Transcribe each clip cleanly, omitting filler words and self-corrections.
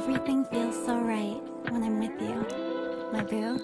Everything feels so right when I'm with you, my boo.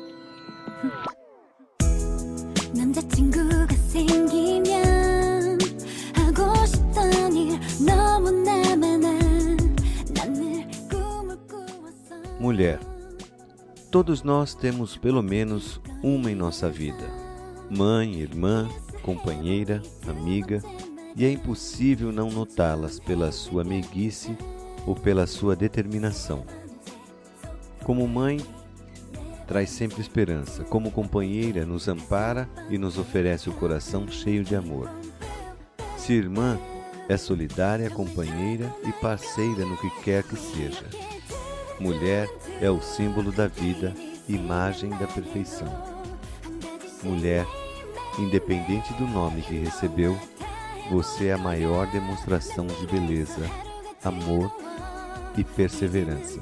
남자친구가 생기면 하고 싶던 일 너무나 많아. 난 늘 꿈을 꾸었어. Mulher. Todos nós temos pelo menos uma em nossa vida. Mãe, irmã, companheira, amiga, e é impossível não notá-las pela sua meiguice ou pela sua determinação. Como mãe, traz sempre esperança. Como companheira, nos ampara e nos oferece o coração cheio de amor. Se irmã, é solidária, companheira e parceira no que quer que seja. Mulher é o símbolo da vida, imagem da perfeição. Mulher, independente do nome que recebeu, você é a maior demonstração de beleza, amor e perseverança.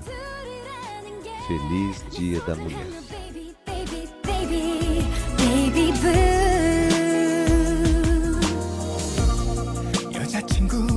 Feliz Dia da Mulher. Baby boo. 여자친구